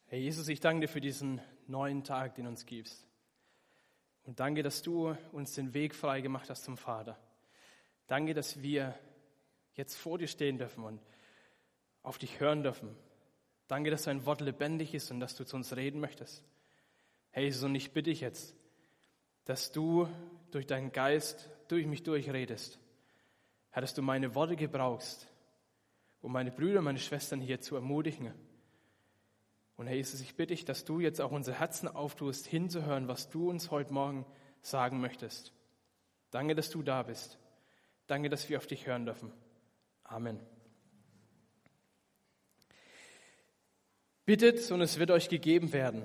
Herr Jesus, ich danke dir für diesen neuen Tag, den du uns gibst. Und danke, dass du uns den Weg frei gemacht hast zum Vater. Danke, dass wir jetzt vor dir stehen dürfen und auf dich hören dürfen. Danke, dass dein Wort lebendig ist und dass du zu uns reden möchtest. Herr Jesus, und ich bitte dich jetzt, dass du durch deinen Geist durch mich durchredest. Herr, dass du meine Worte gebrauchst, um meine Brüder und meine Schwestern hier zu ermutigen. Und Herr Jesus, ich bitte dich, dass du jetzt auch unsere Herzen auftust, hinzuhören, was du uns heute Morgen sagen möchtest. Danke, dass du da bist. Danke, dass wir auf dich hören dürfen. Amen. Bittet und es wird euch gegeben werden.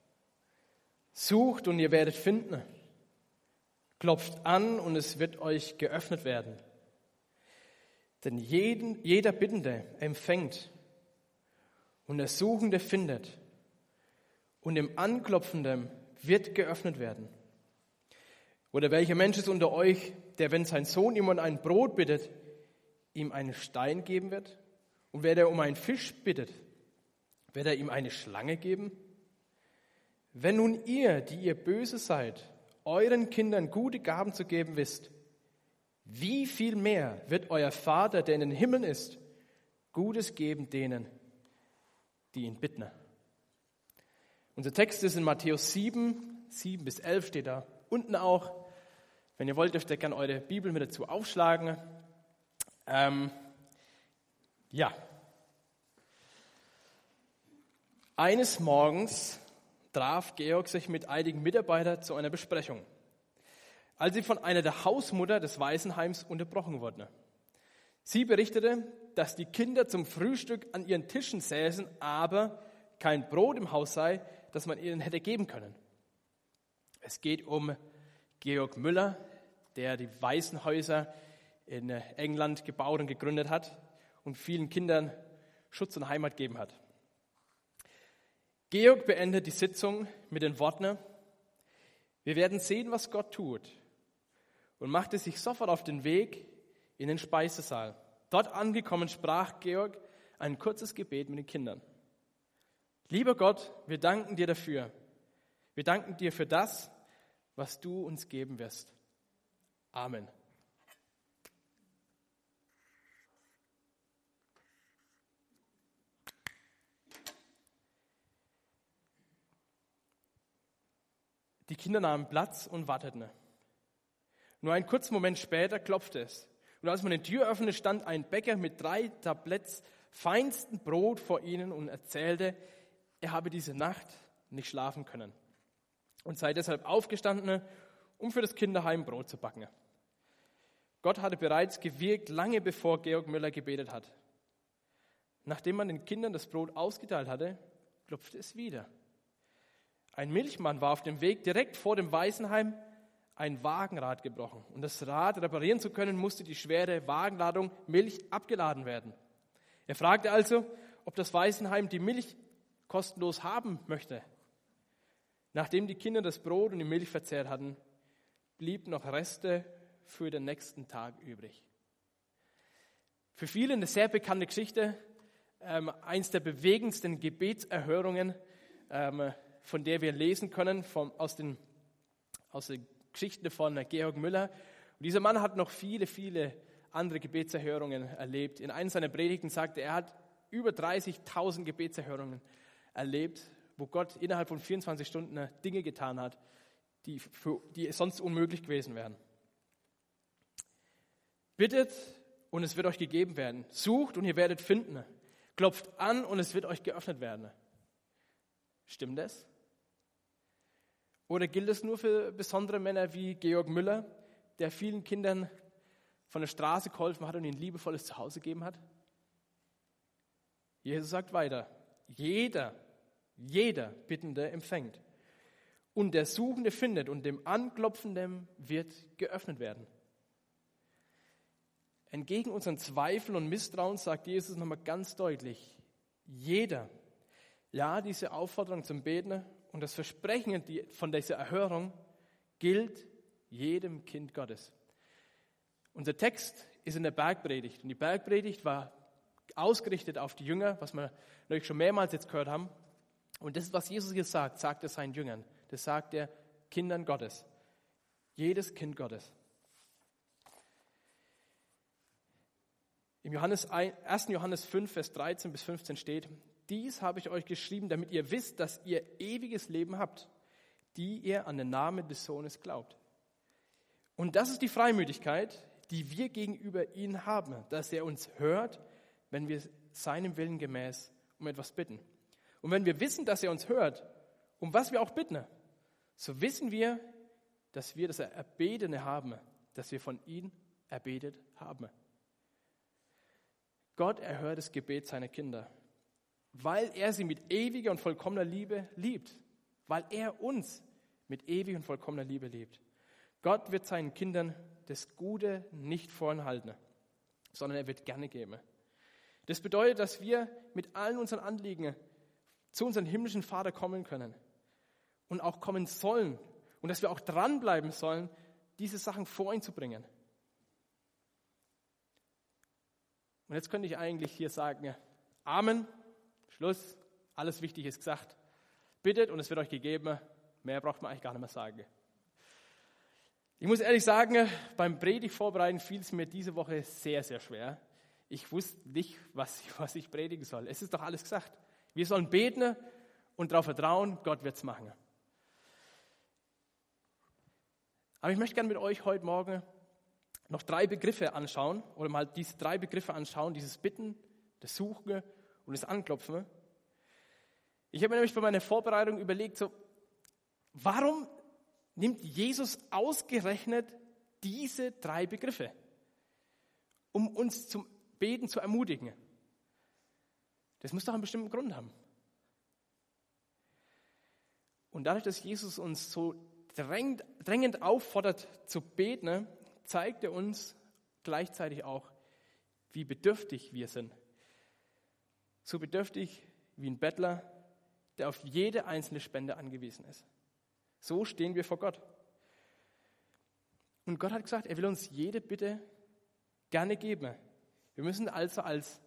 Sucht und ihr werdet finden. Klopft an und es wird euch geöffnet werden. Denn jeder Bittende empfängt und der Suchende findet und dem Anklopfenden wird geöffnet werden. Oder welcher Mensch ist unter euch, der, wenn sein Sohn ihm um ein Brot bittet, ihm einen Stein geben wird? Und wer der um einen Fisch bittet, wird er ihm eine Schlange geben? Wenn nun ihr, die ihr böse seid, euren Kindern gute Gaben zu geben wisst, wie viel mehr wird euer Vater, der in den Himmeln ist, Gutes geben denen, die ihn bitten. Unser Text ist in Matthäus 7:7-11 steht da unten auch. Wenn ihr wollt, dürft ihr gerne eure Bibel mit dazu aufschlagen. Eines Morgens traf Georg sich mit einigen Mitarbeitern zu einer Besprechung, als sie von einer der Hausmutter des Waisenheims unterbrochen wurden. Sie berichtete, dass die Kinder zum Frühstück an ihren Tischen säßen, aber kein Brot im Haus sei, das man ihnen hätte geben können. Es geht um Georg Müller, der die Waisenhäuser in England gebaut und gegründet hat und vielen Kindern Schutz und Heimat gegeben hat. Georg beendet die Sitzung mit den Worten: Wir werden sehen, was Gott tut, und machte sich sofort auf den Weg in den Speisesaal. Dort angekommen sprach Georg ein kurzes Gebet mit den Kindern. Lieber Gott, wir danken dir dafür. Wir danken dir für das, was du uns geben wirst. Amen. Die Kinder nahmen Platz und warteten. Nur einen kurzen Moment später klopfte es. Und als man die Tür öffnete, stand ein Bäcker mit 3 Tabletts feinsten Brot vor ihnen und erzählte, er habe diese Nacht nicht schlafen können und sei deshalb aufgestanden, um für das Kinderheim Brot zu backen. Gott hatte bereits gewirkt, lange bevor Georg Müller gebetet hat. Nachdem man den Kindern das Brot ausgeteilt hatte, klopfte es wieder. Ein Milchmann war auf dem Weg direkt vor dem Waisenheim ein Wagenrad gebrochen. Um das Rad reparieren zu können, musste die schwere Wagenladung Milch abgeladen werden. Er fragte also, ob das Waisenheim die Milch kostenlos haben möchte. Nachdem die Kinder das Brot und die Milch verzehrt hatten, blieb noch Reste für den nächsten Tag übrig. Für viele eine sehr bekannte Geschichte, eins der bewegendsten Gebetserhörungen, von der wir lesen können, aus den Geschichten von Georg Müller. Und dieser Mann hat noch viele, viele andere Gebetserhörungen erlebt. In einer seiner Predigten sagte er, hat über 30.000 Gebetserhörungen erlebt, wo Gott innerhalb von 24 Stunden Dinge getan hat, die sonst unmöglich gewesen wären. Bittet und es wird euch gegeben werden. Sucht und ihr werdet finden. Klopft an und es wird euch geöffnet werden. Stimmt das? Oder gilt es nur für besondere Männer wie Georg Müller, der vielen Kindern von der Straße geholfen hat und ihnen liebevolles Zuhause gegeben hat? Jesus sagt weiter, jeder Bittende empfängt. Und der Suchende findet und dem Anklopfenden wird geöffnet werden. Entgegen unseren Zweifeln und Misstrauen sagt Jesus nochmal ganz deutlich, jeder, ja, diese Aufforderung zum Beten und das Versprechen von dieser Erhörung gilt jedem Kind Gottes. Unser Text ist in der Bergpredigt und die Bergpredigt war ausgerichtet auf die Jünger, was wir natürlich schon mehrmals jetzt gehört haben. Und das ist, was Jesus hier sagt er seinen Jüngern. Das sagt er Kindern Gottes. Jedes Kind Gottes. Im 1. Johannes 5, Vers 13 bis 15 steht: Dies habe ich euch geschrieben, damit ihr wisst, dass ihr ewiges Leben habt, die ihr an den Namen des Sohnes glaubt. Und das ist die Freimütigkeit, die wir gegenüber ihm haben, dass er uns hört, wenn wir seinem Willen gemäß um etwas bitten. Und wenn wir wissen, dass er uns hört, um was wir auch bitten, so wissen wir, dass wir das Erbetene haben, das wir von ihm erbetet haben. Gott erhört das Gebet seiner Kinder, weil er sie mit ewiger und vollkommener Liebe liebt, weil er uns mit ewiger und vollkommener Liebe liebt. Gott wird seinen Kindern das Gute nicht vorenthalten, sondern er wird gerne geben. Das bedeutet, dass wir mit allen unseren Anliegen zu unserem himmlischen Vater kommen können und auch kommen sollen und dass wir auch dranbleiben sollen, diese Sachen vor ihn zu bringen. Und jetzt könnte ich eigentlich hier sagen, Amen, Schluss, alles Wichtige ist gesagt. Bittet und es wird euch gegeben, mehr braucht man eigentlich gar nicht mehr sagen. Ich muss ehrlich sagen, beim Predigt-Vorbereiten fiel es mir diese Woche sehr, sehr schwer. Ich wusste nicht, was ich predigen soll. Es ist doch alles gesagt. Wir sollen beten und darauf vertrauen, Gott wird es machen. Aber ich möchte gerne mit euch heute Morgen noch 3 Begriffe anschauen, oder mal diese 3 Begriffe anschauen, dieses Bitten, das Suchen und das Anklopfen. Ich habe mir nämlich bei meiner Vorbereitung überlegt, warum nimmt Jesus ausgerechnet diese 3 Begriffe, um uns zum Beten zu ermutigen? Das muss doch einen bestimmten Grund haben. Und dadurch, dass Jesus uns so drängend auffordert zu beten, zeigt er uns gleichzeitig auch, wie bedürftig wir sind. So bedürftig wie ein Bettler, der auf jede einzelne Spende angewiesen ist. So stehen wir vor Gott. Und Gott hat gesagt, er will uns jede Bitte gerne geben. Wir müssen also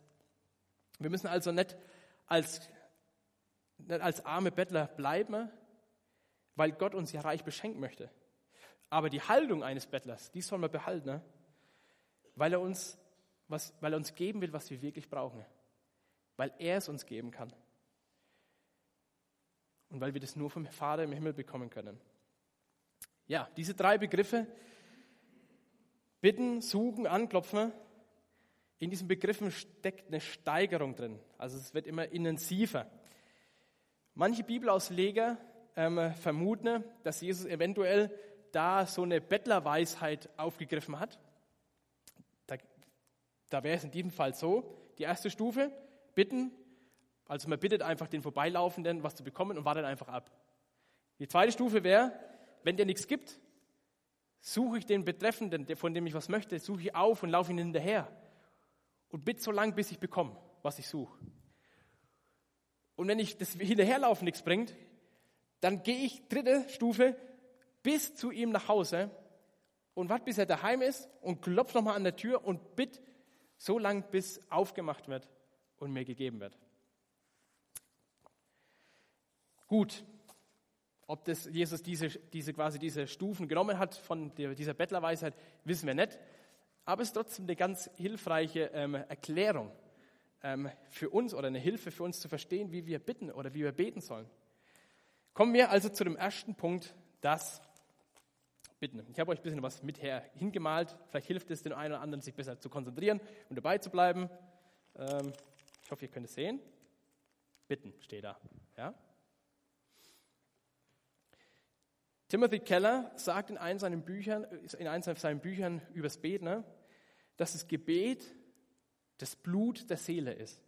nicht als arme Bettler bleiben, weil Gott uns ja reich beschenken möchte. Aber die Haltung eines Bettlers, die sollen wir behalten, weil er uns geben will, was wir wirklich brauchen. Weil er es uns geben kann. Und weil wir das nur vom Vater im Himmel bekommen können. Ja, diese 3 Begriffe, bitten, suchen, anklopfen, in diesen Begriffen steckt eine Steigerung drin. Also es wird immer intensiver. Manche Bibelausleger vermuten, dass Jesus eventuell da so eine Bettlerweisheit aufgegriffen hat. Da wäre es in diesem Fall so, die erste Stufe, bitten, also man bittet einfach den Vorbeilaufenden, was zu bekommen und wartet einfach ab. Die zweite Stufe wäre, wenn der nichts gibt, suche ich den Betreffenden, von dem ich was möchte, suche ich auf und laufe ihn hinterher und bitte so lange, bis ich bekomme, was ich suche. Und wenn ich das Hinterherlaufen nichts bringt, dann gehe ich, 3. Stufe, bis zu ihm nach Hause und warte, bis er daheim ist und klopfe nochmal an der Tür und bitte so lange, bis aufgemacht wird und mir gegeben wird. Gut, ob das Jesus diese Stufen genommen hat von dieser Bettlerweisheit, wissen wir nicht. Aber es ist trotzdem eine ganz hilfreiche Erklärung für uns oder eine Hilfe für uns zu verstehen, wie wir bitten oder wie wir beten sollen. Kommen wir also zu dem ersten Punkt, das Bitten. Ich habe euch ein bisschen was hingemalt. Vielleicht hilft es den einen oder anderen, sich besser zu konzentrieren und dabei zu bleiben. Ich hoffe, ihr könnt es sehen. Bitten steht da. Ja? Timothy Keller sagt in einem seiner Büchern über das Beten, dass das Gebet das Blut der Seele ist.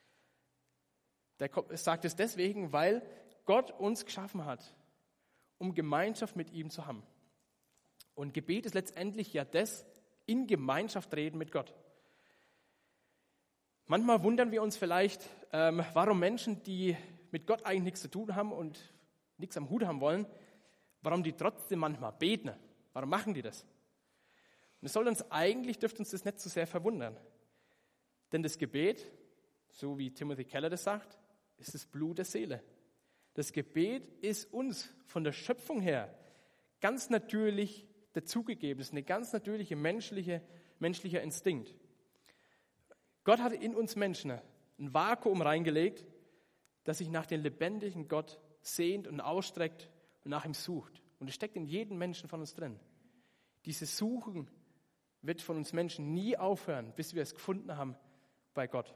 Er sagt es deswegen, weil Gott uns geschaffen hat, um Gemeinschaft mit ihm zu haben. Und Gebet ist letztendlich ja das, in Gemeinschaft reden mit Gott. Manchmal wundern wir uns vielleicht, warum Menschen, die mit Gott eigentlich nichts zu tun haben und nichts am Hut haben wollen, warum die trotzdem manchmal beten. Warum machen die das? Und es dürfte uns das nicht so sehr verwundern. Denn das Gebet, so wie Timothy Keller das sagt, ist das Blut der Seele. Das Gebet ist uns von der Schöpfung her ganz natürlich dazugegeben. Das ist eine ganz natürliche menschlicher Instinkt. Gott hat in uns Menschen ein Vakuum reingelegt, das sich nach dem lebendigen Gott sehnt und ausstreckt und nach ihm sucht. Und es steckt in jedem Menschen von uns drin. Dieses Suchen wird von uns Menschen nie aufhören, bis wir es gefunden haben bei Gott.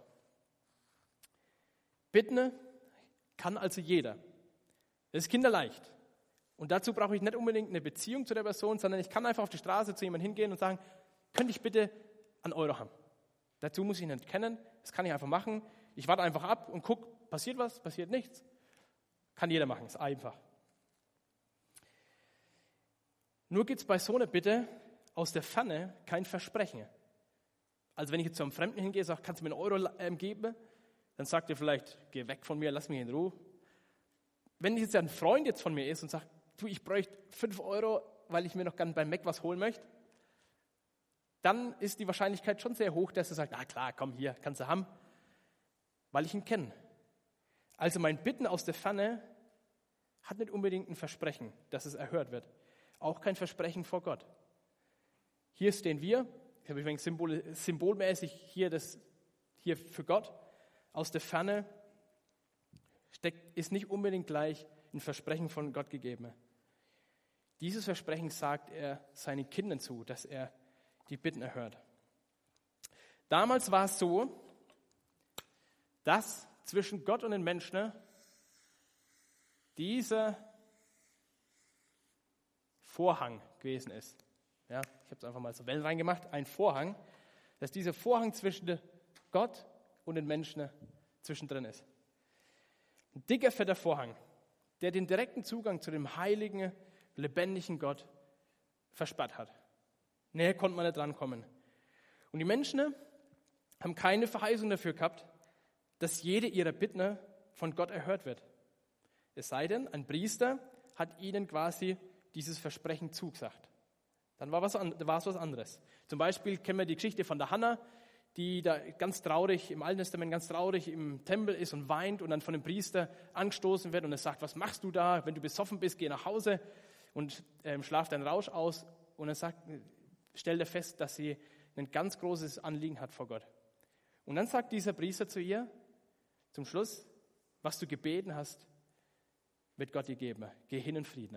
Bitten kann also jeder. Das ist kinderleicht. Und dazu brauche ich nicht unbedingt eine Beziehung zu der Person, sondern ich kann einfach auf die Straße zu jemandem hingehen und sagen, könnte ich bitte einen Euro haben? Dazu muss ich ihn nicht kennen, das kann ich einfach machen. Ich warte einfach ab und gucke, passiert was, passiert nichts. Kann jeder machen, ist einfach. Nur gibt es bei so einer Bitte aus der Ferne kein Versprechen. Also wenn ich jetzt zu einem Fremden hingehe und sage, kannst du mir einen Euro geben? Dann sagt er vielleicht, geh weg von mir, lass mich in Ruhe. Wenn jetzt ein Freund jetzt von mir ist und sagt, du, ich bräuchte 5 Euro, weil ich mir noch gerne beim Mac was holen möchte, dann ist die Wahrscheinlichkeit schon sehr hoch, dass er sagt, na klar, komm hier, kannst du haben, weil ich ihn kenne. Also mein Bitten aus der Ferne hat nicht unbedingt ein Versprechen, dass es erhört wird. Auch kein Versprechen vor Gott. Hier stehen wir, ich habe übrigens symbolmäßig hier für Gott, aus der Ferne ist nicht unbedingt gleich ein Versprechen von Gott gegeben. Dieses Versprechen sagt er seinen Kindern zu, dass er die Bitten erhört. Damals war es so, dass zwischen Gott und den Menschen dieser Vorhang gewesen ist. Ja, ich habe es einfach mal so Wellen reingemacht, ein Vorhang, dass dieser Vorhang zwischen Gott und den Menschen zwischendrin ist. Ein dicker, fetter Vorhang, der den direkten Zugang zu dem heiligen, lebendigen Gott versperrt hat. Näher konnte man nicht drankommen. Und die Menschen haben keine Verheißung dafür gehabt, dass jede ihrer Bitten von Gott erhört wird. Es sei denn, ein Priester hat ihnen quasi dieses Versprechen zugesagt. Dann war es was anderes. Zum Beispiel kennen wir die Geschichte von der Hannah, die da ganz traurig, im Alten Testament ganz traurig im Tempel ist und weint und dann von dem Priester angestoßen wird und er sagt, was machst du da? Wenn du besoffen bist, geh nach Hause und schlaf deinen Rausch aus. Und er sagt, stellt er fest, dass sie ein ganz großes Anliegen hat vor Gott. Und dann sagt dieser Priester zu ihr, zum Schluss, was du gebeten hast, wird Gott dir geben. Geh hin in Frieden.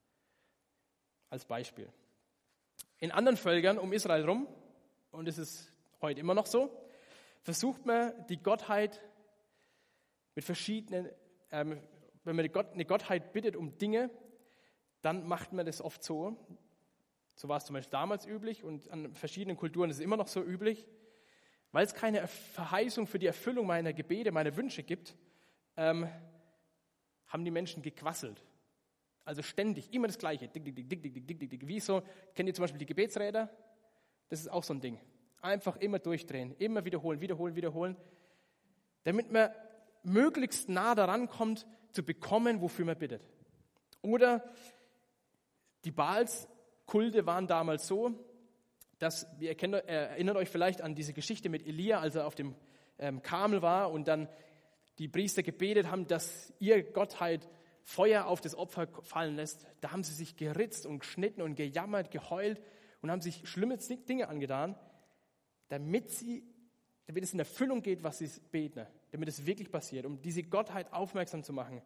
Als Beispiel. In anderen Völkern um Israel rum, und es ist heute immer noch so, versucht man die Gottheit mit verschiedenen, wenn man eine Gottheit bittet um Dinge, dann macht man das oft so. So war es zum Beispiel damals üblich und an verschiedenen Kulturen ist es immer noch so üblich. Weil es keine Verheißung für die Erfüllung meiner Gebete, meiner Wünsche gibt, haben die Menschen gequasselt. Also ständig, immer das Gleiche. Dick, dick, dick, dick, dick, dick, dick, dick. Wie so, kennt ihr zum Beispiel die Gebetsräder? Das ist auch so ein Ding. Einfach immer durchdrehen, immer wiederholen, damit man möglichst nah daran kommt, zu bekommen, wofür man bittet. Oder die Baalskulte waren damals so, dass, erinnert euch vielleicht an diese Geschichte mit Elia, als er auf dem Karmel war und dann die Priester gebetet haben, dass ihr Gottheit Feuer auf das Opfer fallen lässt. Da haben sie sich geritzt und geschnitten und gejammert, geheult und haben sich schlimme Dinge angetan, damit es in Erfüllung geht, was sie beten, damit es wirklich passiert, um diese Gottheit aufmerksam zu machen.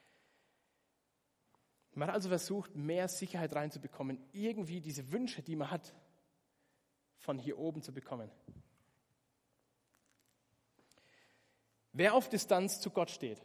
Man hat also versucht, mehr Sicherheit reinzubekommen, irgendwie diese Wünsche, die man hat, von hier oben zu bekommen. Wer auf Distanz zu Gott steht,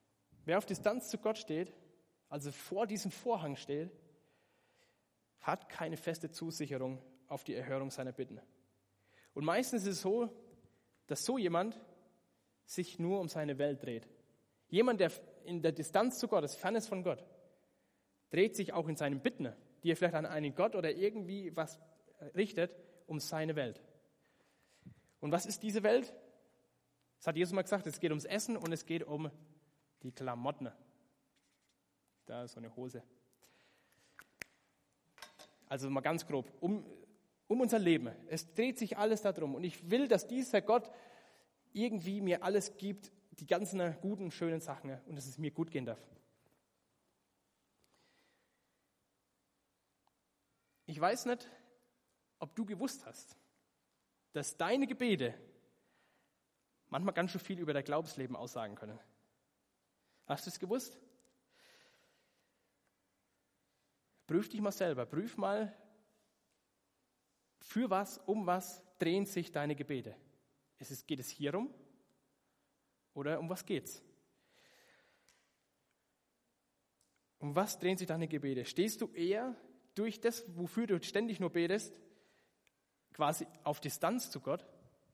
also vor diesem Vorhang steht, hat keine feste Zusicherung auf die Erhörung seiner Bitten. Und meistens ist es so, dass so jemand sich nur um seine Welt dreht. Jemand, der in der Distanz zu Gott ist, fern ist von Gott, dreht sich auch in seinen Bitten, die er vielleicht an einen Gott oder irgendwie was richtet, um seine Welt. Und was ist diese Welt? Das hat Jesus mal gesagt, es geht ums Essen und es geht um die Klamotten. Da ist so eine Hose. Also mal ganz grob, um unser Leben. Es dreht sich alles darum. Und ich will, dass dieser Gott irgendwie mir alles gibt, die ganzen guten, schönen Sachen, und dass es mir gut gehen darf. Ich weiß nicht, ob du gewusst hast, dass deine Gebete manchmal ganz schön viel über dein Glaubensleben aussagen können. Hast du es gewusst? Prüf dich mal selber. Prüf mal, für was, um was drehen sich deine Gebete. Geht es hierum? Oder um was geht's? Um was drehen sich deine Gebete? Stehst du eher durch das, wofür du ständig nur betest, quasi auf Distanz zu Gott?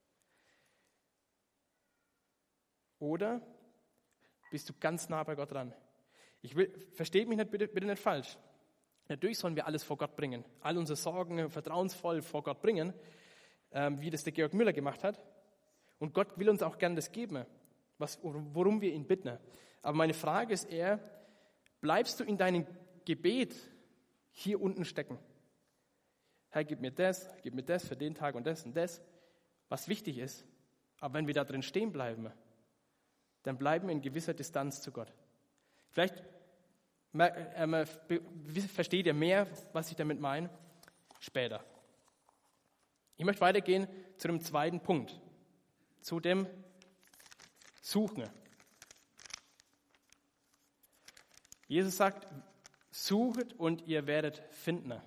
Oder bist du ganz nah bei Gott dran? Versteht mich nicht, bitte nicht falsch. Natürlich sollen wir alles vor Gott bringen, all unsere Sorgen vertrauensvoll vor Gott bringen, wie das der Georg Müller gemacht hat. Und Gott will uns auch gern das geben, worum wir ihn bitten. Aber meine Frage ist eher, bleibst du in deinem Gebet hier unten stecken? Herr, gib mir das für den Tag und das, was wichtig ist. Aber wenn wir da drin stehen bleiben, dann bleiben wir in gewisser Distanz zu Gott. Vielleicht versteht ihr mehr, was ich damit meine, später. Ich möchte weitergehen zu dem zweiten Punkt, zu dem Suchen. Jesus sagt, suchet und ihr werdet finden.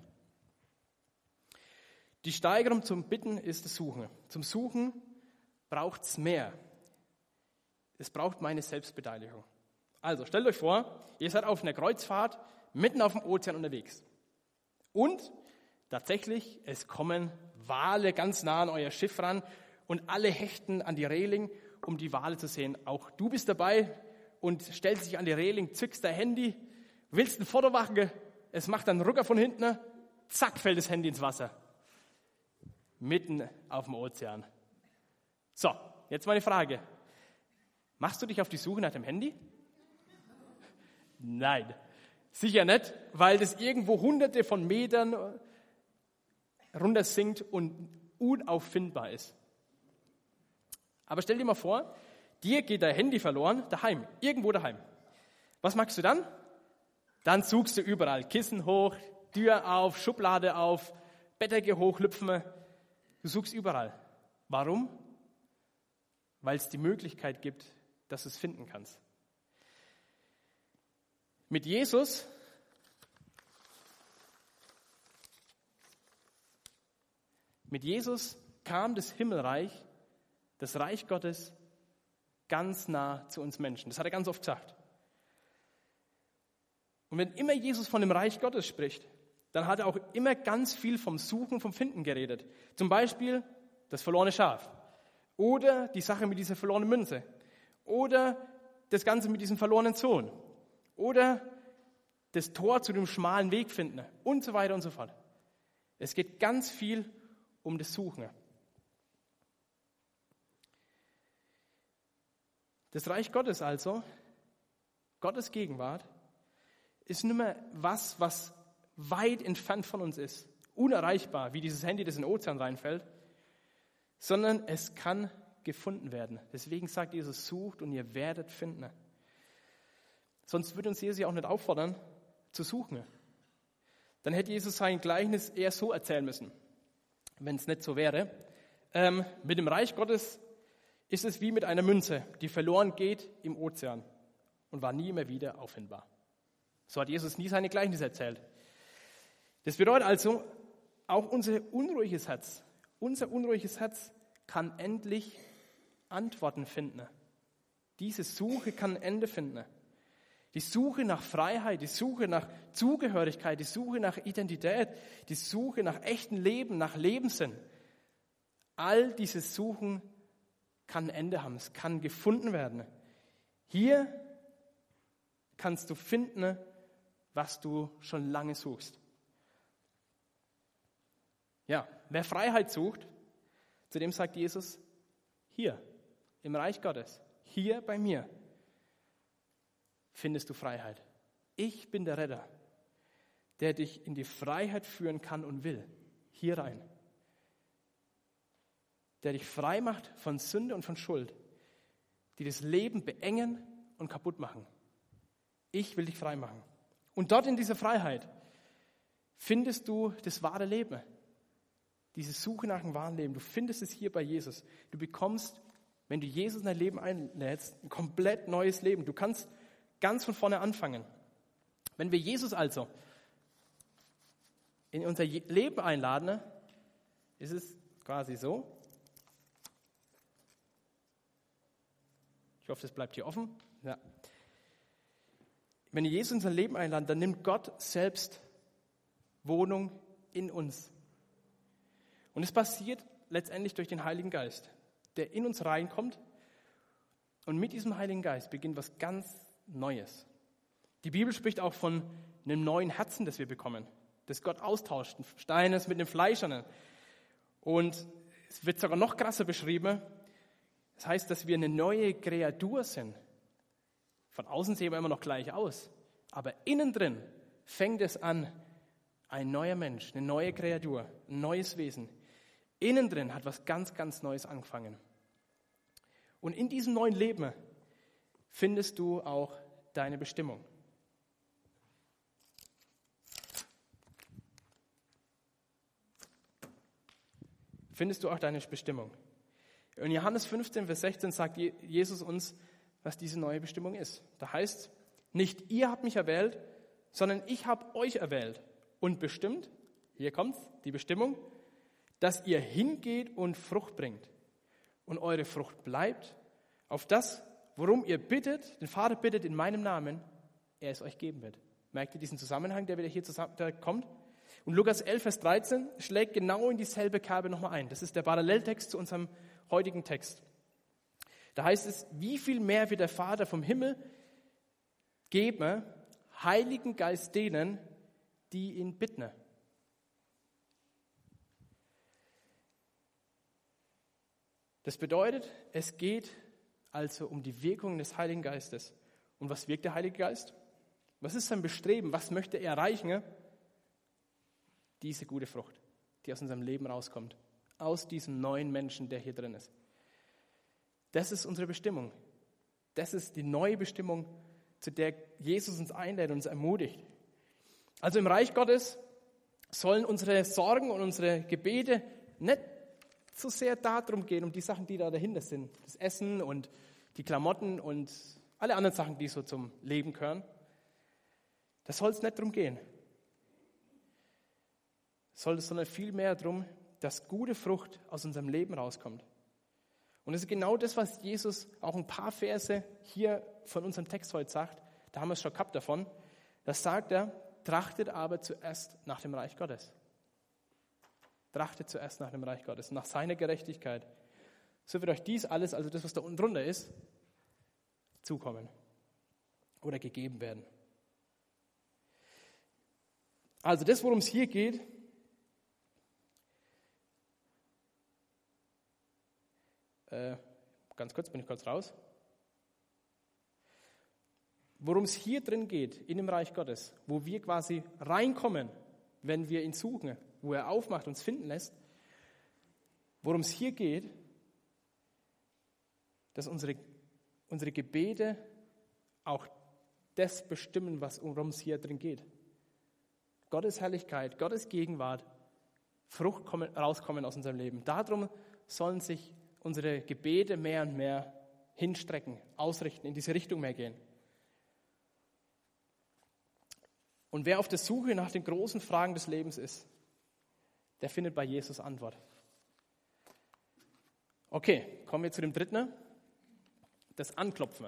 Die Steigerung zum Bitten ist das Suchen. Zum Suchen braucht es mehr. Es braucht meine Selbstbeteiligung. Also stellt euch vor, ihr seid auf einer Kreuzfahrt mitten auf dem Ozean unterwegs. Und tatsächlich, es kommen Wale ganz nah an euer Schiff ran und alle hechten an die Reling, um die Wale zu sehen. Auch du bist dabei und stellst dich an die Reling, zückst dein Handy, willst ein Foto machen, es macht einen Rucker von hinten, zack, fällt das Handy ins Wasser. Mitten auf dem Ozean. So, jetzt meine Frage. Machst du dich auf die Suche nach dem Handy? Nein, sicher nicht, weil das irgendwo hunderte von Metern runter sinkt und unauffindbar ist. Aber stell dir mal vor, dir geht dein Handy verloren, daheim, irgendwo daheim. Was machst du dann? Dann suchst du überall, Kissen hoch, Tür auf, Schublade auf, Bettdecke hochlüpfen. Du suchst überall. Warum? Weil es die Möglichkeit gibt, dass du es finden kannst. Mit Jesus kam das Himmelreich, das Reich Gottes, ganz nah zu uns Menschen. Das hat er ganz oft gesagt. Und wenn immer Jesus von dem Reich Gottes spricht, dann hat er auch immer ganz viel vom Suchen, vom Finden geredet. Zum Beispiel das verlorene Schaf oder die Sache mit dieser verlorenen Münze oder das Ganze mit diesem verlorenen Sohn oder das Tor zu dem schmalen Weg finden und so weiter und so fort. Es geht ganz viel um das Suchen. Das Reich Gottes also, Gottes Gegenwart, ist nicht mehr was weit entfernt von uns ist, unerreichbar, wie dieses Handy, das in den Ozean reinfällt, sondern es kann gefunden werden. Deswegen sagt Jesus, sucht und ihr werdet finden. Sonst würde uns Jesus ja auch nicht auffordern, zu suchen. Dann hätte Jesus sein Gleichnis eher so erzählen müssen, wenn es nicht so wäre. Mit dem Reich Gottes ist es wie mit einer Münze, die verloren geht im Ozean und war nie mehr wieder auffindbar. So hat Jesus nie seine Gleichnisse erzählt. Das bedeutet also, auch unser unruhiges Herz kann endlich Antworten finden. Diese Suche kann ein Ende finden. Die Suche nach Freiheit, die Suche nach Zugehörigkeit, die Suche nach Identität, die Suche nach echtem Leben, nach Lebenssinn. All diese Suchen kann ein Ende haben, es kann gefunden werden. Hier kannst du finden, was du schon lange suchst. Ja, wer Freiheit sucht, zu dem sagt Jesus, hier im Reich Gottes, hier bei mir, findest du Freiheit. Ich bin der Retter, der dich in die Freiheit führen kann und will. Hier rein. Der dich frei macht von Sünde und von Schuld, die das Leben beengen und kaputt machen. Ich will dich frei machen. Und dort in dieser Freiheit findest du das wahre Leben. Diese Suche nach dem wahren Leben, du findest es hier bei Jesus. Du bekommst, wenn du Jesus in dein Leben einlädst, ein komplett neues Leben. Du kannst ganz von vorne anfangen. Wenn wir Jesus also in unser Leben einladen, ist es quasi so. Ich hoffe, das bleibt hier offen. Ja. Wenn wir Jesus in unser Leben einladen, dann nimmt Gott selbst Wohnung in uns. Und es passiert letztendlich durch den Heiligen Geist, der in uns reinkommt. Und mit diesem Heiligen Geist beginnt was ganz Neues. Die Bibel spricht auch von einem neuen Herzen, das wir bekommen, das Gott austauscht, ein Steines mit einem Fleischernen. Und es wird sogar noch krasser beschrieben. Das heißt, dass wir eine neue Kreatur sind. Von außen sehen wir immer noch gleich aus. Aber innen drin fängt es an, ein neuer Mensch, eine neue Kreatur, ein neues Wesen. Innen drin hat was ganz, ganz Neues angefangen. Und in diesem neuen Leben findest du auch deine Bestimmung. Findest du auch deine Bestimmung. In Johannes 15, Vers 16 sagt Jesus uns, was diese neue Bestimmung ist. Da heißt, nicht ihr habt mich erwählt, sondern ich habe euch erwählt und bestimmt, hier kommt's, die Bestimmung, dass ihr hingeht und Frucht bringt und eure Frucht bleibt, auf das, worum ihr bittet, den Vater bittet in meinem Namen, er es euch geben wird. Merkt ihr diesen Zusammenhang, der wieder hier kommt? Und Lukas 11, Vers 13 schlägt genau in dieselbe Kerbe nochmal ein. Das ist der Paralleltext zu unserem heutigen Text. Da heißt es, wie viel mehr wird der Vater vom Himmel geben, Heiligen Geist denen, die ihn bitten. Das bedeutet, es geht also um die Wirkung des Heiligen Geistes. Und was wirkt der Heilige Geist? Was ist sein Bestreben? Was möchte er erreichen? Diese gute Frucht, die aus unserem Leben rauskommt. Aus diesem neuen Menschen, der hier drin ist. Das ist unsere Bestimmung. Das ist die neue Bestimmung, zu der Jesus uns einlädt und uns ermutigt. Also im Reich Gottes sollen unsere Sorgen und unsere Gebete nicht so sehr darum gehen, um die Sachen, die da dahinter sind. Das Essen und die Klamotten und alle anderen Sachen, die so zum Leben gehören. Da soll es nicht darum gehen. Sondern vielmehr darum, dass gute Frucht aus unserem Leben rauskommt. Und das ist genau das, was Jesus auch ein paar Verse hier von unserem Text heute sagt. Da haben wir es schon gehabt davon. Das sagt er, trachtet aber zuerst nach dem Reich Gottes. Trachtet zuerst nach dem Reich Gottes, nach seiner Gerechtigkeit. So wird euch dies alles, also das, was da unten drunter ist, zukommen oder gegeben werden. Also das, worum es hier geht, ganz kurz, bin ich kurz raus. Worum es hier drin geht, in dem Reich Gottes, wo wir quasi reinkommen, wenn wir ihn suchen, wo er aufmacht, uns finden lässt, worum es hier geht, dass unsere Gebete auch das bestimmen, worum es hier drin geht. Gottes Herrlichkeit, Gottes Gegenwart, Frucht rauskommen aus unserem Leben. Darum sollen sich unsere Gebete mehr und mehr hinstrecken, ausrichten, in diese Richtung mehr gehen. Und wer auf der Suche nach den großen Fragen des Lebens ist, der findet bei Jesus Antwort. Okay, kommen wir zu dem dritten, das Anklopfen.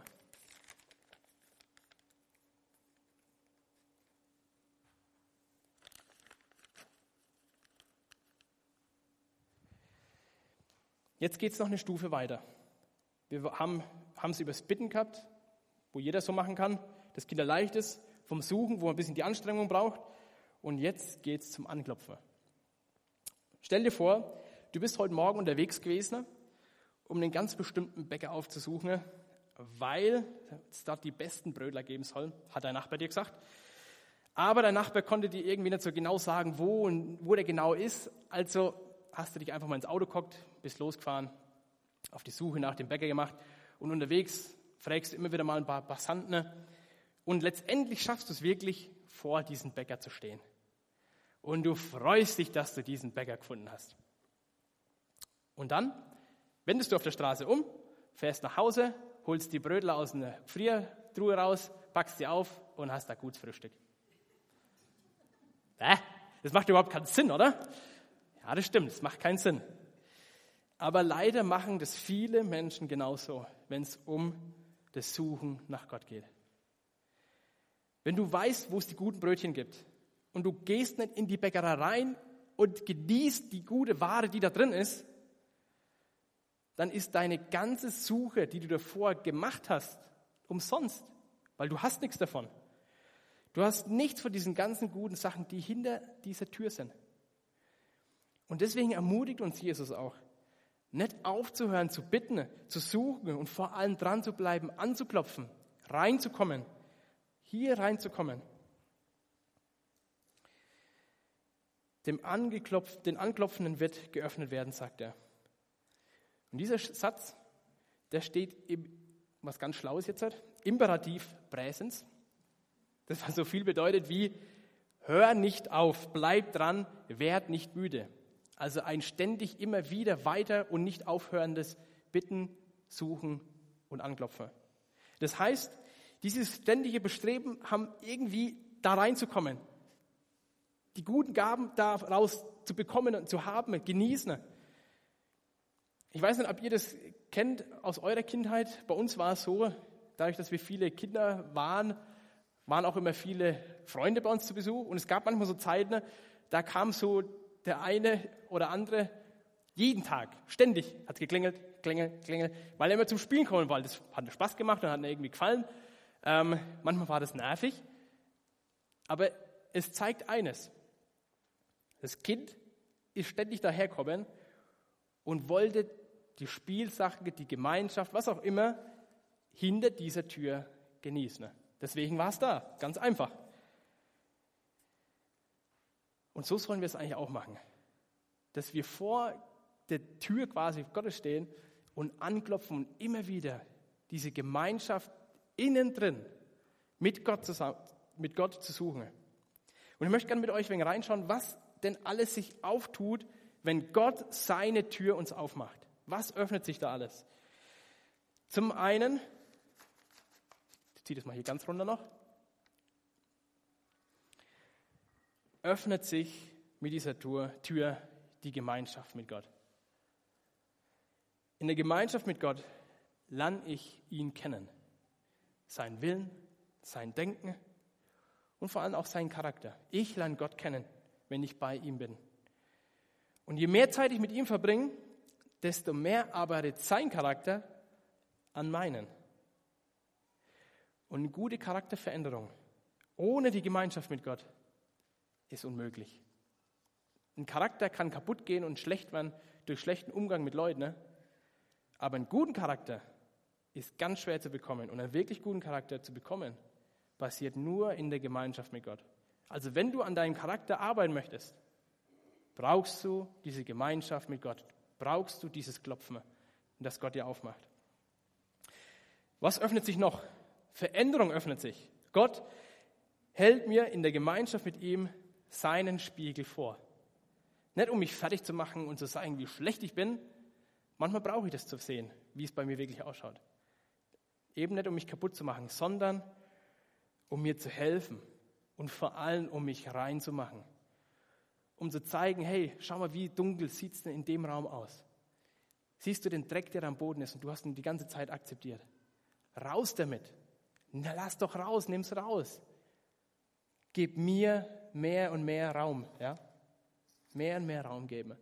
Jetzt geht es noch eine Stufe weiter. Wir haben es über das Bitten gehabt, wo jeder so machen kann, das kinderleicht ist, vom Suchen, wo man ein bisschen die Anstrengung braucht. Und jetzt geht es zum Anklopfen. Stell dir vor, du bist heute Morgen unterwegs gewesen, um einen ganz bestimmten Bäcker aufzusuchen, weil es dort die besten Brötler geben soll, hat dein Nachbar dir gesagt. Aber dein Nachbar konnte dir irgendwie nicht so genau sagen, wo der genau ist. Also hast du dich einfach mal ins Auto gehockt, bist losgefahren, auf die Suche nach dem Bäcker gemacht und unterwegs fragst du immer wieder mal ein paar Passanten und letztendlich schaffst du es wirklich, vor diesem Bäcker zu stehen. Und du freust dich, dass du diesen Bäcker gefunden hast. Und dann wendest du auf der Straße um, fährst nach Hause, holst die Brötchen aus einer Gefriertruhe raus, packst sie auf und hast da gutes Frühstück. Das macht überhaupt keinen Sinn, oder? Ja, das stimmt, das macht keinen Sinn. Aber leider machen das viele Menschen genauso, wenn es um das Suchen nach Gott geht. Wenn du weißt, wo es die guten Brötchen gibt und du gehst nicht in die Bäckerei rein und genießt die gute Ware, die da drin ist, dann ist deine ganze Suche, die du davor gemacht hast, umsonst, weil du hast nichts davon. Du hast nichts von diesen ganzen guten Sachen, die hinter dieser Tür sind. Und deswegen ermutigt uns Jesus auch, nicht aufzuhören, zu bitten, zu suchen und vor allem dran zu bleiben, anzuklopfen, reinzukommen, hier reinzukommen. Den Anklopfenden wird geöffnet werden, sagt er. Und dieser Satz, der steht was ganz Schlaues jetzt hat, Imperativ Präsens. Das was so viel bedeutet wie, hör nicht auf, bleib dran, werd nicht müde. Also ein ständig immer wieder weiter und nicht aufhörendes Bitten, Suchen und Anklopfen. Das heißt, dieses ständige Bestreben haben irgendwie da reinzukommen. Die guten Gaben daraus zu bekommen und zu haben, genießen. Ich weiß nicht, ob ihr das kennt aus eurer Kindheit. Bei uns war es so, dadurch, dass wir viele Kinder waren auch immer viele Freunde bei uns zu Besuch. Und es gab manchmal so Zeiten, da kam so der eine oder andere jeden Tag, ständig, hat es geklingelt, weil er immer zum Spielen kommen wollte. Das hat Spaß gemacht und hat mir irgendwie gefallen. Manchmal war das nervig. Aber es zeigt eines. Das Kind ist ständig dahergekommen und wollte die Spielsachen, die Gemeinschaft, was auch immer, hinter dieser Tür genießen. Deswegen war es da, ganz einfach. Und so sollen wir es eigentlich auch machen. Dass wir vor der Tür quasi Gottes stehen und anklopfen und immer wieder diese Gemeinschaft innen drin mit Gott zu suchen. Und ich möchte gerne mit euch ein wenig reinschauen, was denn alles sich auftut, wenn Gott seine Tür uns aufmacht. Was öffnet sich da alles? Zum einen, ich ziehe das mal hier ganz runter noch, öffnet sich mit dieser Tür die Gemeinschaft mit Gott. In der Gemeinschaft mit Gott lerne ich ihn kennen. Sein Willen, sein Denken und vor allem auch seinen Charakter. Ich lerne Gott kennen, wenn ich bei ihm bin. Und je mehr Zeit ich mit ihm verbringe, desto mehr arbeitet sein Charakter an meinen. Und eine gute Charakterveränderung ohne die Gemeinschaft mit Gott ist unmöglich. Ein Charakter kann kaputt gehen und schlecht werden durch schlechten Umgang mit Leuten, ne? Aber einen guten Charakter ist ganz schwer zu bekommen. Und einen wirklich guten Charakter zu bekommen, passiert nur in der Gemeinschaft mit Gott. Also wenn du an deinem Charakter arbeiten möchtest, brauchst du diese Gemeinschaft mit Gott. Brauchst du dieses Klopfen, das Gott dir aufmacht. Was öffnet sich noch? Veränderung öffnet sich. Gott hält mir in der Gemeinschaft mit ihm seinen Spiegel vor. Nicht um mich fertig zu machen und zu sagen, wie schlecht ich bin. Manchmal brauche ich das zu sehen, wie es bei mir wirklich ausschaut. Eben nicht, um mich kaputt zu machen, sondern um mir zu helfen und vor allem, um mich reinzumachen. Um zu zeigen, hey, schau mal, wie dunkel sieht es denn in dem Raum aus? Siehst du den Dreck, der am Boden ist und du hast ihn die ganze Zeit akzeptiert? Raus damit. Na, lass doch raus, nimm's raus. Gib mir mehr und mehr Raum. Ja? Mehr und mehr Raum geben.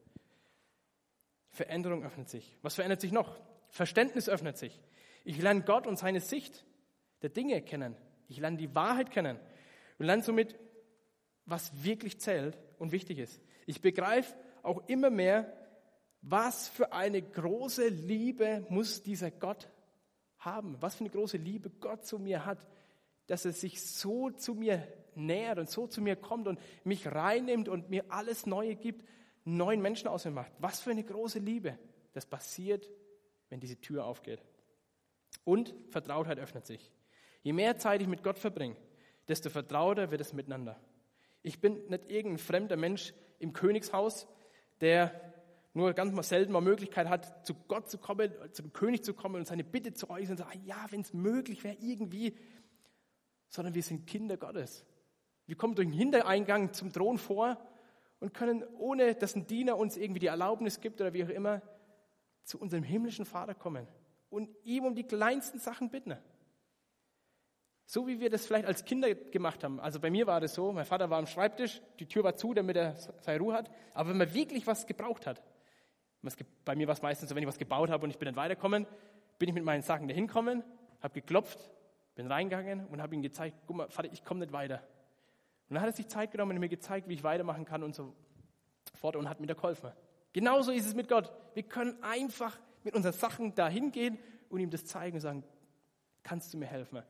Veränderung öffnet sich. Was verändert sich noch? Verständnis öffnet sich. Ich lerne Gott und seine Sicht der Dinge kennen. Ich lerne die Wahrheit kennen. Und lerne somit, was wirklich zählt und wichtig ist. Ich begreife auch immer mehr, was für eine große Liebe muss dieser Gott haben. Was für eine große Liebe Gott zu mir hat, dass er sich so zu mir nähert und so zu mir kommt und mich reinnimmt und mir alles Neue gibt, einen neuen Menschen aus mir macht. Was für eine große Liebe. Das passiert, wenn diese Tür aufgeht. Und Vertrautheit öffnet sich. Je mehr Zeit ich mit Gott verbringe, desto vertrauter wird es miteinander. Ich bin nicht irgendein fremder Mensch im Königshaus, der nur ganz mal selten mal Möglichkeit hat, zu Gott zu kommen, zum König zu kommen und seine Bitte zu äußern und zu sagen, ja, wenn es möglich wäre, irgendwie. Sondern wir sind Kinder Gottes. Wir kommen durch den Hintereingang zum Thron vor und können, ohne dass ein Diener uns irgendwie die Erlaubnis gibt oder wie auch immer, zu unserem himmlischen Vater kommen und ihm um die kleinsten Sachen bitten. So wie wir das vielleicht als Kinder gemacht haben. Also bei mir war das so, mein Vater war am Schreibtisch, die Tür war zu, damit er seine Ruhe hat. Aber wenn man wirklich was gebraucht hat, bei mir war es meistens so, wenn ich was gebaut habe und ich bin nicht weitergekommen, bin ich mit meinen Sachen dahin gekommen, habe geklopft, bin reingegangen und habe ihm gezeigt, guck mal, Vater, ich komme nicht weiter. Und dann hat er sich Zeit genommen und mir gezeigt, wie ich weitermachen kann und so fort und hat mir da geholfen. Genauso ist es mit Gott. Wir können einfach mit unseren Sachen da hingehen und ihm das zeigen und sagen, kannst du mir helfen?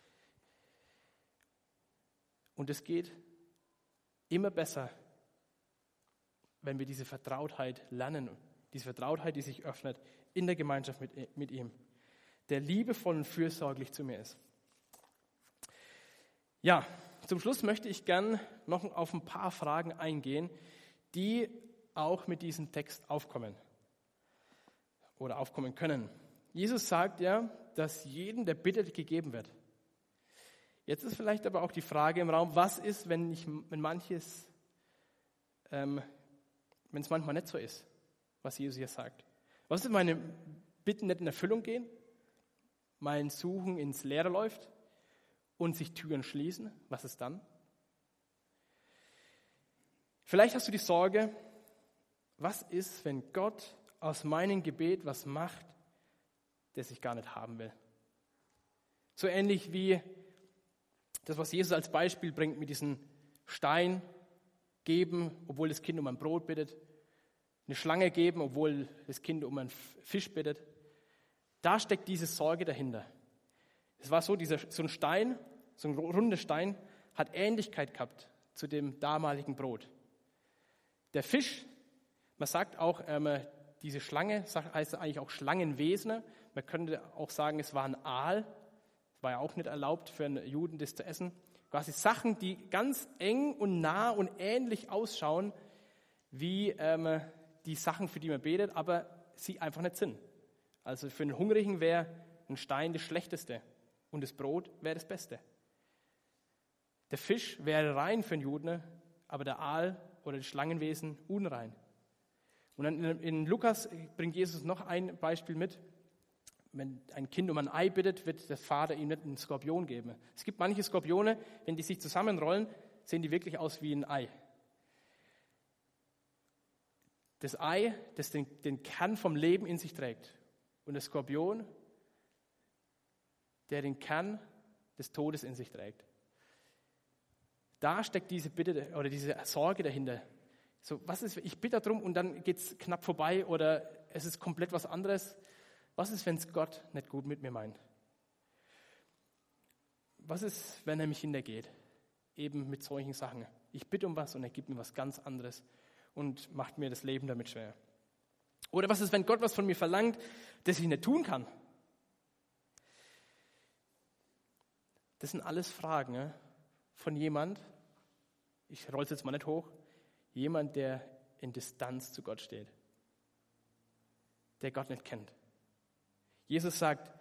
Und es geht immer besser, wenn wir diese Vertrautheit lernen, diese Vertrautheit, die sich öffnet in der Gemeinschaft mit ihm, der liebevoll und fürsorglich zu mir ist. Ja, zum Schluss möchte ich gern noch auf ein paar Fragen eingehen, die auch mit diesem Text aufkommen oder aufkommen können. Jesus sagt ja, dass jedem, der bittet, gegeben wird. Jetzt ist vielleicht aber auch die Frage im Raum, was ist, wenn es manchmal nicht so ist, was Jesus hier sagt? Was ist, wenn meine Bitten nicht in Erfüllung gehen, mein Suchen ins Leere läuft und sich Türen schließen? Was ist dann? Vielleicht hast du die Sorge, was ist, wenn Gott aus meinem Gebet was macht, das ich gar nicht haben will? So ähnlich wie das, was Jesus als Beispiel bringt mit diesem Stein geben, obwohl das Kind um ein Brot bittet, eine Schlange geben, obwohl das Kind um einen Fisch bittet. Da steckt diese Sorge dahinter. Es war so, so ein Stein, so ein runder Stein, hat Ähnlichkeit gehabt zu dem damaligen Brot. Der Fisch, man sagt auch, diese Schlange heißt eigentlich auch Schlangenwesen. Man könnte auch sagen, es war ein Aal. War ja auch nicht erlaubt für einen Juden, das zu essen. Quasi Sachen, die ganz eng und nah und ähnlich ausschauen, wie die Sachen, für die man betet, aber sie einfach nicht sind. Also für einen Hungrigen wäre ein Stein das Schlechteste und das Brot wäre das Beste. Der Fisch wäre rein für einen Juden, aber der Aal oder das Schlangenwesen unrein. Und dann in Lukas bringt Jesus noch ein Beispiel mit. Wenn ein Kind um ein Ei bittet, wird der Vater ihm nicht einen Skorpion geben. Es gibt manche Skorpione, wenn die sich zusammenrollen, sehen die wirklich aus wie ein Ei. Das Ei, das den Kern vom Leben in sich trägt. Und der Skorpion, der den Kern des Todes in sich trägt. Da steckt diese Bitte oder diese Sorge dahinter. So, was ist, ich bitte darum und dann geht es knapp vorbei oder es ist komplett was anderes. Was ist, wenn es Gott nicht gut mit mir meint? Was ist, wenn er mich hintergeht? Eben mit solchen Sachen. Ich bitte um was und er gibt mir was ganz anderes und macht mir das Leben damit schwer. Oder was ist, wenn Gott was von mir verlangt, das ich nicht tun kann? Das sind alles Fragen von jemand, ich rolle es jetzt mal nicht hoch, jemand, der in Distanz zu Gott steht, der Gott nicht kennt. Jesus sagt,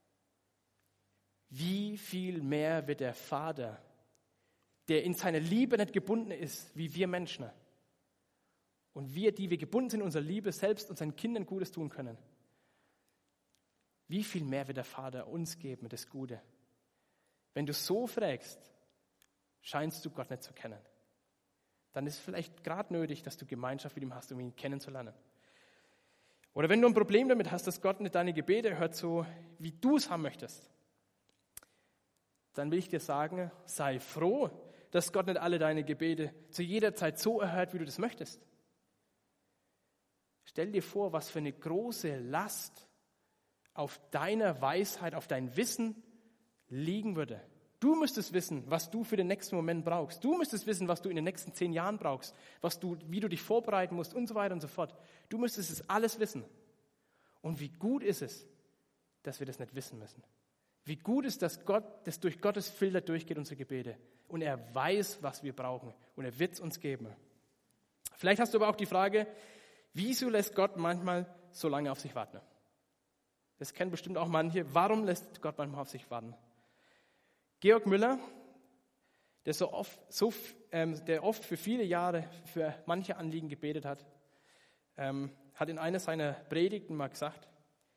wie viel mehr wird der Vater, der in seiner Liebe nicht gebunden ist, wie wir Menschen, und wir, die wir gebunden sind in unserer Liebe, selbst unseren Kindern Gutes tun können, wie viel mehr wird der Vater uns geben, das Gute? Wenn du so fragst, scheinst du Gott nicht zu kennen. Dann ist es vielleicht gerade nötig, dass du Gemeinschaft mit ihm hast, um ihn kennenzulernen. Oder wenn du ein Problem damit hast, dass Gott nicht deine Gebete hört, so wie du es haben möchtest, dann will ich dir sagen, sei froh, dass Gott nicht alle deine Gebete zu jeder Zeit so erhört, wie du das möchtest. Stell dir vor, was für eine große Last auf deiner Weisheit, auf dein Wissen liegen würde. Du müsstest wissen, was du für den nächsten Moment brauchst. Du müsstest wissen, was du in den nächsten 10 Jahren brauchst, wie du dich vorbereiten musst und so weiter und so fort. Du müsstest es alles wissen. Und wie gut ist es, dass wir das nicht wissen müssen. Wie gut ist, dass Gott, das durch Gottes Filter durchgeht, unsere Gebete. Und er weiß, was wir brauchen. Und er wird es uns geben. Vielleicht hast du aber auch die Frage, wieso lässt Gott manchmal so lange auf sich warten? Das kennen bestimmt auch manche. Warum lässt Gott manchmal auf sich warten? Georg Müller, der oft für viele Jahre für manche Anliegen gebetet hat, hat in einer seiner Predigten mal gesagt,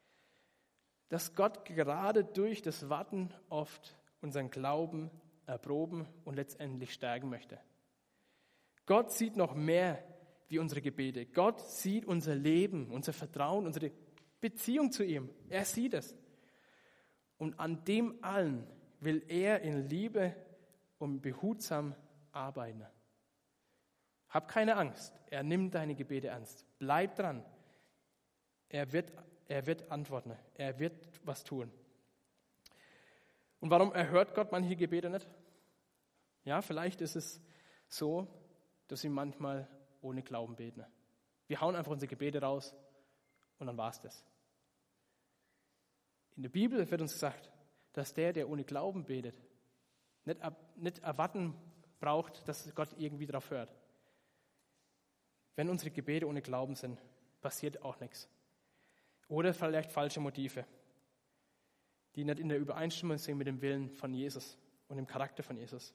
dass Gott gerade durch das Warten oft unseren Glauben erproben und letztendlich stärken möchte. Gott sieht noch mehr wie unsere Gebete. Gott sieht unser Leben, unser Vertrauen, unsere Beziehung zu ihm. Er sieht es. Und an dem allen will er in Liebe und behutsam arbeiten. Hab keine Angst. Er nimmt deine Gebete ernst. Bleib dran. Er wird antworten. Er wird was tun. Und warum erhört Gott manche Gebete nicht? Ja, vielleicht ist es so, dass wir manchmal ohne Glauben beten. Wir hauen einfach unsere Gebete raus und dann war es das. In der Bibel wird uns gesagt, dass der ohne Glauben betet, nicht erwarten braucht, dass Gott irgendwie darauf hört. Wenn unsere Gebete ohne Glauben sind, passiert auch nichts. Oder vielleicht falsche Motive, die nicht in der Übereinstimmung sind mit dem Willen von Jesus und dem Charakter von Jesus.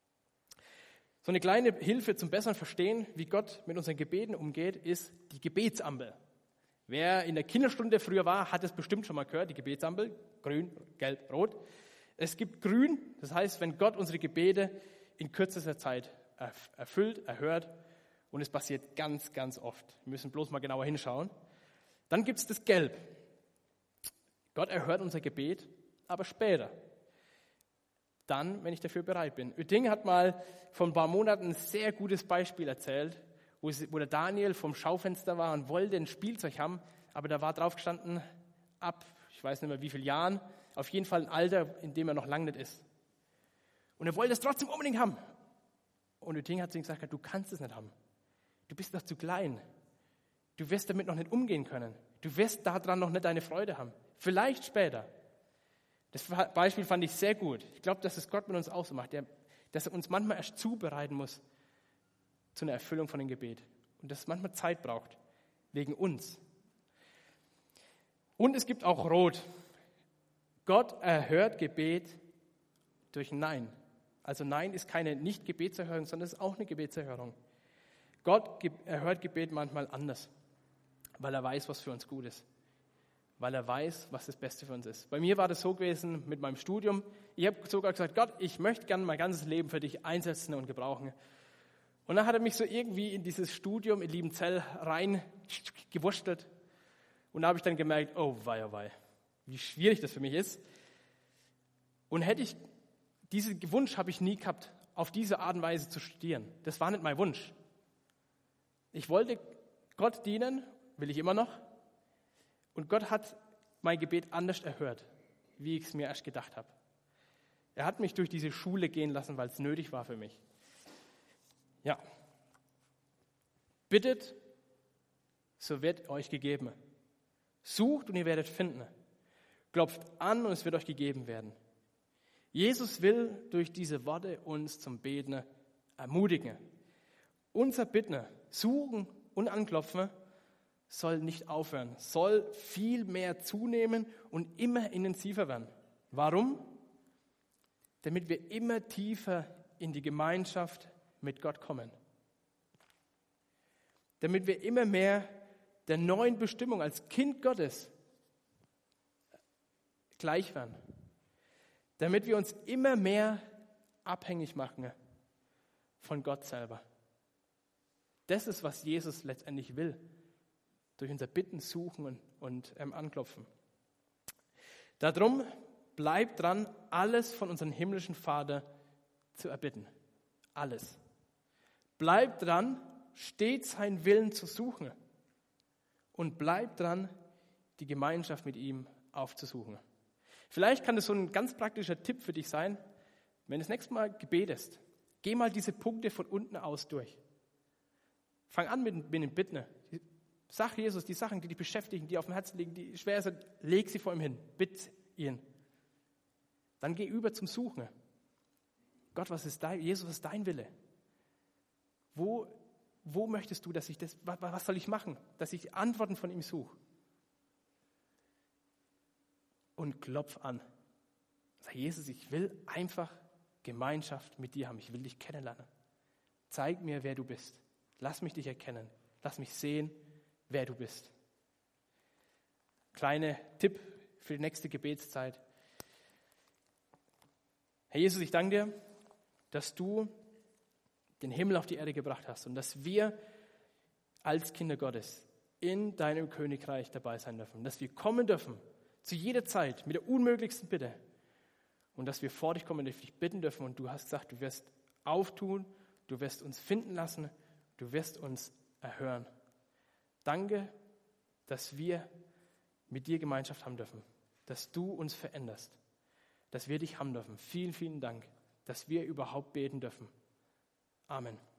So eine kleine Hilfe zum besseren Verstehen, wie Gott mit unseren Gebeten umgeht, ist die Gebetsampel. Wer in der Kinderstunde früher war, hat es bestimmt schon mal gehört, die Gebetsampel, grün, gelb, rot. Es gibt grün, das heißt, wenn Gott unsere Gebete in kürzester Zeit erfüllt, erhört, und es passiert ganz, ganz oft. Wir müssen bloß mal genauer hinschauen. Dann gibt es das Gelb. Gott erhört unser Gebet, aber später. Dann, wenn ich dafür bereit bin. Oetting hat mal vor ein paar Monaten ein sehr gutes Beispiel erzählt, wo der Daniel vom Schaufenster war und wollte ein Spielzeug haben, aber da war drauf gestanden, ab, ich weiß nicht mehr wie vielen Jahren, auf jeden Fall ein Alter, in dem er noch lange nicht ist. Und er wollte es trotzdem unbedingt haben. Und Oetting hat zu ihm gesagt, du kannst es nicht haben. Du bist noch zu klein. Du wirst damit noch nicht umgehen können. Du wirst daran noch nicht deine Freude haben. Vielleicht später. Das Beispiel fand ich sehr gut. Ich glaube, dass es Gott mit uns auch so macht, dass er uns manchmal erst zubereiten muss zu einer Erfüllung von dem Gebet. Und dass es manchmal Zeit braucht, wegen uns. Und es gibt auch Rot. Gott erhört Gebet durch Nein. Also Nein ist keine Nicht-Gebetserhörung, sondern es ist auch eine Gebetserhörung. Gott erhört Gebet manchmal anders, weil er weiß, was für uns gut ist. Weil er weiß, was das Beste für uns ist. Bei mir war das so gewesen mit meinem Studium. Ich habe sogar gesagt, Gott, ich möchte gerne mein ganzes Leben für dich einsetzen und gebrauchen. Und dann hat er mich so irgendwie in dieses Studium in Liebenzell rein gewurstelt. Und da habe ich dann gemerkt, oh wei, wie schwierig das für mich ist. Und diesen Wunsch habe ich nie gehabt, auf diese Art und Weise zu studieren. Das war nicht mein Wunsch. Ich wollte Gott dienen, will ich immer noch. Und Gott hat mein Gebet anders erhört, wie ich es mir erst gedacht habe. Er hat mich durch diese Schule gehen lassen, weil es nötig war für mich. Ja. Bittet, so wird euch gegeben. Sucht und ihr werdet finden. Klopft an und es wird euch gegeben werden. Jesus will durch diese Worte uns zum Beten ermutigen. Unser Bitten, Suchen und Anklopfen soll nicht aufhören, soll viel mehr zunehmen und immer intensiver werden. Warum? Damit wir immer tiefer in die Gemeinschaft mit Gott kommen. Damit wir immer mehr der neuen Bestimmung als Kind Gottes gleich werden. Damit wir uns immer mehr abhängig machen von Gott selber. Das ist, was Jesus letztendlich will. Durch unser Bitten, Suchen und Anklopfen. Darum bleibt dran, alles von unserem himmlischen Vater zu erbitten. Alles. Bleibt dran, stets seinen Willen zu suchen. Und bleibt dran, die Gemeinschaft mit ihm aufzusuchen. Vielleicht kann das so ein ganz praktischer Tipp für dich sein, wenn du das nächste Mal gebetest. Geh mal diese Punkte von unten aus durch. Fang an mit dem Bitten. Sag Jesus die Sachen, die dich beschäftigen, die auf dem Herzen liegen, die schwer sind, leg sie vor ihm hin. Bitt ihn. Dann geh über zum Suchen. Gott, Jesus, was ist dein Wille? Wo möchtest du, dass ich das, was soll ich machen? Dass ich Antworten von ihm suche. Und klopf an. Sag, Jesus, ich will einfach Gemeinschaft mit dir haben. Ich will dich kennenlernen. Zeig mir, wer du bist. Lass mich dich erkennen. Lass mich sehen, wer du bist. Kleiner Tipp für die nächste Gebetszeit. Herr Jesus, ich danke dir, dass du den Himmel auf die Erde gebracht hast und dass wir als Kinder Gottes in deinem Königreich dabei sein dürfen. Dass wir kommen dürfen, zu jeder Zeit, mit der unmöglichsten Bitte. Und dass wir vor dich kommen und dich bitten dürfen. Und du hast gesagt, du wirst auftun, du wirst uns finden lassen, du wirst uns erhören. Danke, dass wir mit dir Gemeinschaft haben dürfen. Dass du uns veränderst. Dass wir dich haben dürfen. Vielen, vielen Dank, dass wir überhaupt beten dürfen. Amen.